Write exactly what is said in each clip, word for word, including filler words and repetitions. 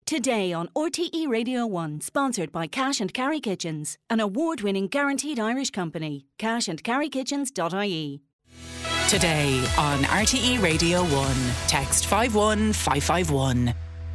Today on R T E Radio one, sponsored by Cash and Carry Kitchens, an award-winning guaranteed Irish company. cash and carry kitchens dot I E. Today on R T E Radio one, text five one five five one.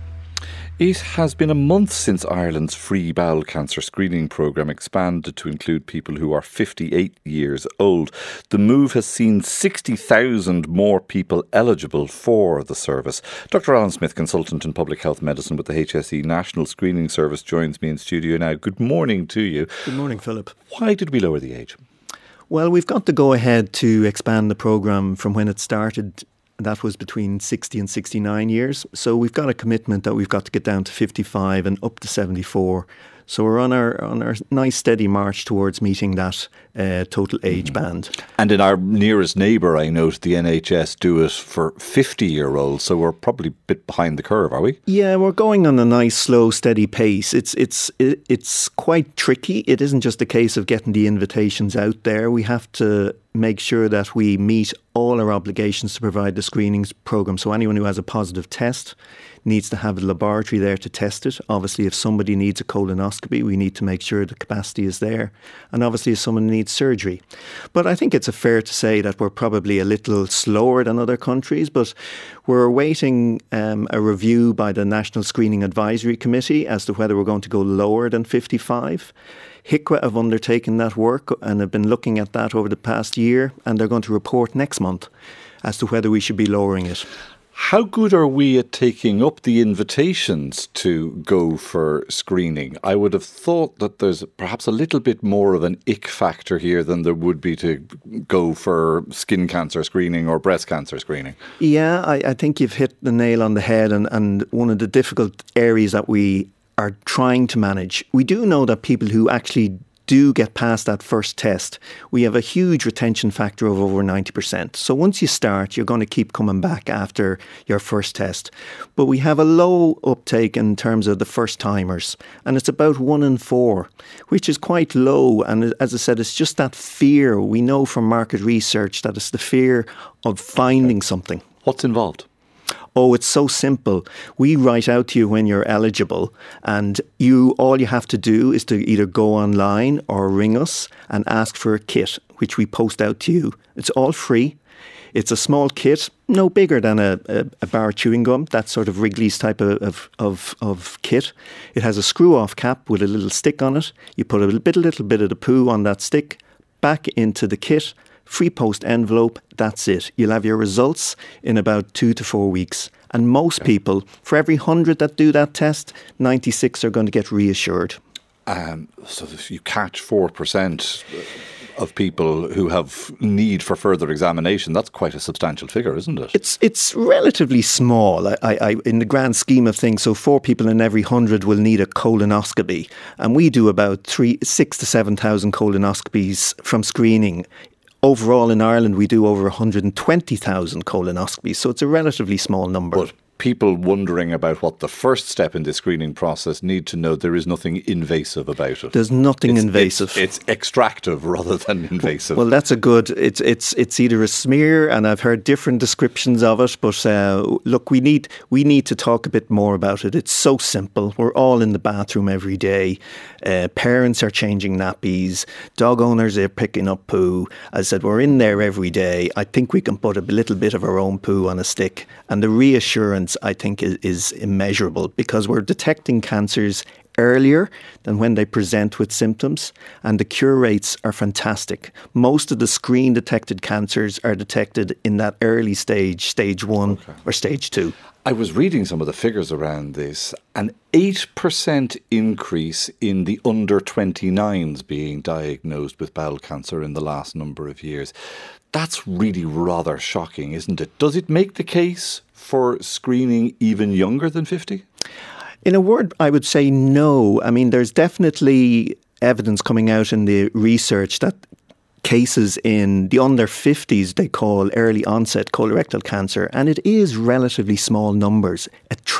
It has been a month since Ireland's free bowel cancer screening programme expanded to include people who are fifty-eight years old. The move has seen sixty thousand more people eligible for the service. Doctor Alan Smith, consultant in public health medicine with the H S E National Screening Service, joins me in studio now. Good morning to you. Good morning, Philip. Why did we lower the age? Well, we've got to go ahead to expand the programme from when it started. That was between sixty and sixty-nine years. So we've got a commitment that we've got to get down to fifty-five and up to seventy-four. So we're on our on our nice steady march towards meeting that uh, total age mm-hmm. band. And in our nearest neighbour, I note the N H S do it for fifty-year-olds. So we're probably a bit behind the curve, are we? Yeah, we're going on a nice, slow, steady pace. It's it's it's quite tricky. It isn't just a case of getting the invitations out there. We have to make sure that we meet all our obligations to provide the screenings programme. So anyone who has a positive test needs to have a laboratory there to test it. Obviously, if somebody needs a colonoscopy, we need to make sure the capacity is there. And obviously, if someone needs surgery. But I think it's a fair to say that we're probably a little slower than other countries, but we're awaiting um, a review by the National Screening Advisory Committee as to whether we're going to go lower than fifty-five. H I C W A have undertaken that work and have been looking at that over the past year, and they're going to report next month as to whether we should be lowering it. How good are we at taking up the invitations to go for screening? I would have thought that there's perhaps a little bit more of an ick factor here than there would be to go for skin cancer screening or breast cancer screening. Yeah, I, I think you've hit the nail on the head, and, and one of the difficult areas that we are trying to manage. We do know that people who actually do get past that first test, we have a huge retention factor of over ninety percent. So once you start, you're going to keep coming back after your first test. But we have a low uptake in terms of the first timers, and it's about one in four, which is quite low. And as I said, it's just that fear. We know from market research that it's the fear of finding something. What's involved? Oh, it's so simple. We write out to you when you're eligible, and you all you have to do is to either go online or ring us and ask for a kit, which we post out to you. It's all free. It's a small kit, no bigger than a, a, a bar of chewing gum, that sort of Wrigley's type of, of, of, of kit. It has a screw-off cap with a little stick on it. You put a little bit, a little bit of the poo on that stick, back into the kit, free post envelope, that's it. You'll have your results in about two to four weeks. And most okay. people, for every one hundred that do that test, ninety-six are going to get reassured. Um, so if you catch four percent of people who have need for further examination, that's quite a substantial figure, isn't it? It's it's relatively small I, I, in the grand scheme of things. So four people in every hundred will need a colonoscopy. And we do about three, six to seven thousand colonoscopies from screening. Overall in Ireland, we do over one hundred twenty thousand colonoscopies, so it's a relatively small number. But people wondering about what the first step in the screening process need to know there is nothing invasive about it. There's nothing it's, invasive. It's, it's extractive rather than invasive. Well, that's a good, it's it's it's either a smear, and I've heard different descriptions of it, but uh, look, we need we need to talk a bit more about it. It's so simple. We're all in the bathroom every day. Uh, parents are changing nappies. Dog owners are picking up poo. As I said, we're in there every day. I think we can put a little bit of our own poo on a stick, and the reassurance, I think, is, is immeasurable, because we're detecting cancers earlier than when they present with symptoms, and the cure rates are fantastic. Most of the screen detected cancers are detected in that early stage, stage one okay. or stage two. I was reading some of the figures around this. An eight percent increase in the under twenty-nines being diagnosed with bowel cancer in the last number of years. That's really rather shocking, isn't it? Does it make the case for screening even younger than fifty? In a word, I would say no. I mean, there's definitely evidence coming out in the research that cases in the under fifties they call early onset colorectal cancer, and it is relatively small numbers. A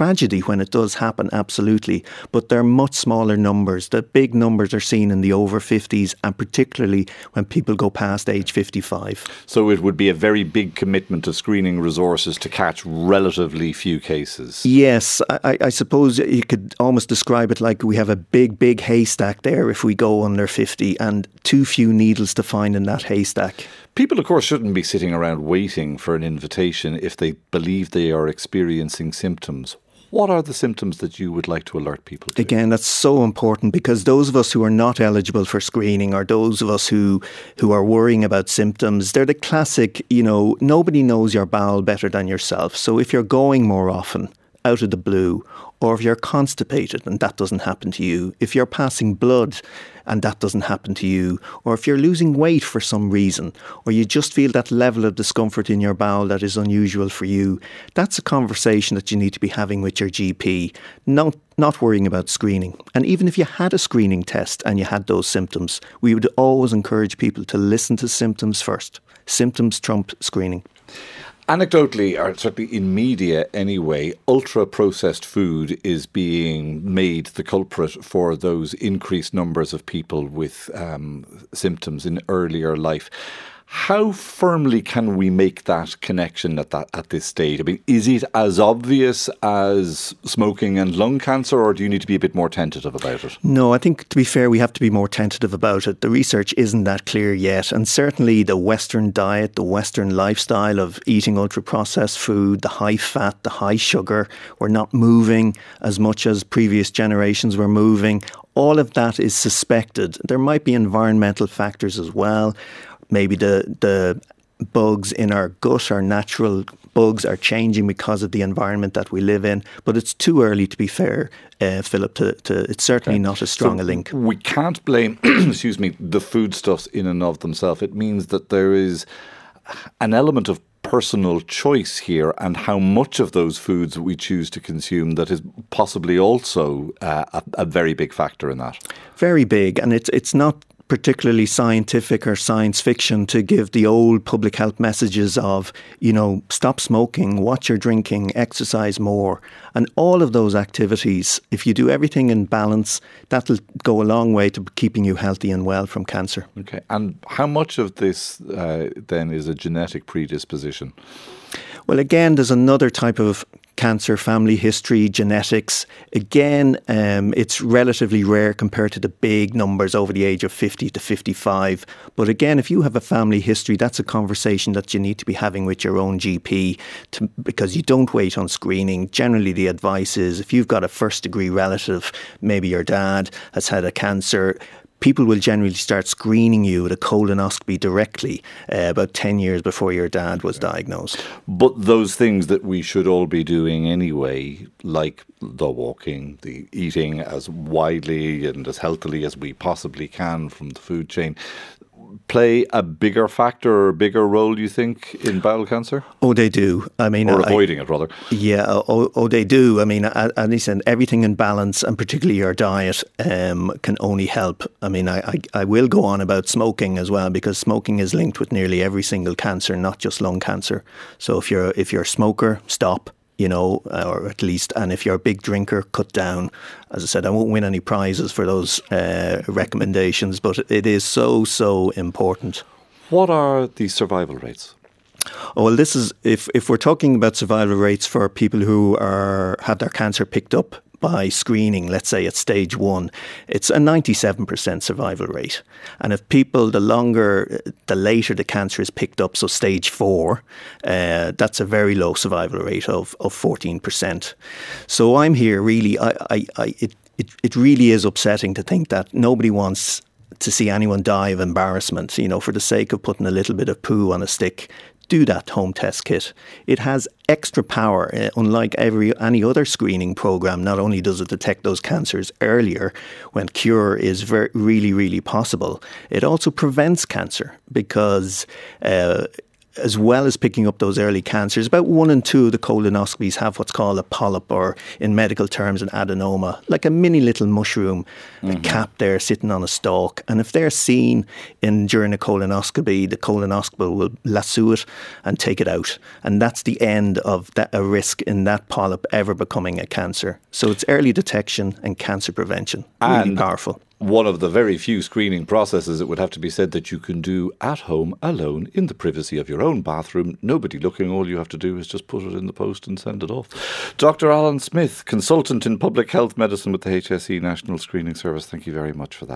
tragedy when it does happen, absolutely, but they're much smaller numbers. The big numbers are seen in the over fifties, and particularly when people go past age fifty-five. So it would be a very big commitment to screening resources to catch relatively few cases. Yes, I, I suppose you could almost describe it like we have a big, big haystack there if we go under fifty, and too few needles to find in that haystack. People, of course, shouldn't be sitting around waiting for an invitation if they believe they are experiencing symptoms. What are the symptoms that you would like to alert people to? Again, that's so important, because those of us who are not eligible for screening, or those of us who, who are worrying about symptoms, they're the classic, you know, nobody knows your bowel better than yourself. So if you're going more often, out of the blue, or if you're constipated and that doesn't happen to you, if you're passing blood and that doesn't happen to you, or if you're losing weight for some reason, or you just feel that level of discomfort in your bowel that is unusual for you, that's a conversation that you need to be having with your G P, not, not worrying about screening. And even if you had a screening test and you had those symptoms, we would always encourage people to listen to symptoms first. Symptoms trump screening. Anecdotally, or certainly in media anyway, ultra-processed food is being made the culprit for those increased numbers of people with um, symptoms in earlier life. How firmly can we make that connection at that at this stage? I mean, is it as obvious as smoking and lung cancer, or do you need to be a bit more tentative about it? No, I think, to be fair, we have to be more tentative about it. The research isn't that clear yet, and certainly the Western diet, the Western lifestyle of eating ultra-processed food, the high fat, the high sugar, we're not moving as much as previous generations were moving. All of that is suspected. There might be environmental factors as well. Maybe the the bugs in our gut, our natural bugs, are changing because of the environment that we live in. But it's too early, to be fair, uh, Philip. To, to it's certainly okay. not as strong so a link. We can't blame, excuse me, the foodstuffs in and of themselves. It means that there is an element of personal choice here, and how much of those foods we choose to consume that is possibly also uh, a, a very big factor in that. Very big, and it's it's not particularly scientific or science fiction to give the old public health messages of, you know, stop smoking, watch your drinking, exercise more. And all of those activities, if you do everything in balance, that'll go a long way to keeping you healthy and well from cancer. Okay. And how much of this uh, then is a genetic predisposition? Well, again, there's another type of cancer, family history, genetics. Again, um, it's relatively rare compared to the big numbers over the age of fifty to fifty-five. But again, if you have a family history, that's a conversation that you need to be having with your own G P, to, because you don't wait on screening. Generally, the advice is if you've got a first degree relative, maybe your dad has had a cancer, people will generally start screening you with a colonoscopy directly uh, about ten years before your dad was diagnosed. But those things that we should all be doing anyway, like the walking, the eating as widely and as healthily as we possibly can from the food chain, play a bigger factor or a bigger role, you think, in bowel cancer? Oh, they do. I mean, or I, avoiding it, rather. Yeah, oh, oh, they do. I mean, as I said, everything in balance, and particularly your diet, um, can only help. I mean, I, I, I will go on about smoking as well, because smoking is linked with nearly every single cancer, not just lung cancer. So if you're if you're a smoker, stop. You know, or at least, and if you're a big drinker, cut down. As I said, I won't win any prizes for those uh, recommendations, but it is so, so important. What are the survival rates? Oh, well, this is, if, if we're talking about survival rates for people who are have their cancer picked up by screening, let's say at stage one, it's a ninety-seven percent survival rate. And if people, the longer, the later the cancer is picked up, so stage four, uh, that's a very low survival rate of, of fourteen percent. So I'm here really, I, I, I, it, it, it really is upsetting to think that nobody wants to see anyone die of embarrassment, you know, for the sake of putting a little bit of poo on a stick. Do that home test kit. It has extra power. Uh, unlike every any other screening program, not only does it detect those cancers earlier when cure is very, really, really possible, it also prevents cancer, because uh, as well as picking up those early cancers, about one in two of the colonoscopies have what's called a polyp, or in medical terms an adenoma, like a mini little mushroom, mm-hmm. a cap there sitting on a stalk. And if they're seen in during a colonoscopy, the colonoscopist will lasso it and take it out. And that's the end of that, a risk in that polyp ever becoming a cancer. So it's early detection and cancer prevention. Really and powerful. One of the very few screening processes, it would have to be said, that you can do at home alone in the privacy of your own bathroom. Nobody looking. All you have to do is just put it in the post and send it off. Doctor Alan Smith, consultant in public health medicine with the H S E National Screening Service. Thank you very much for that.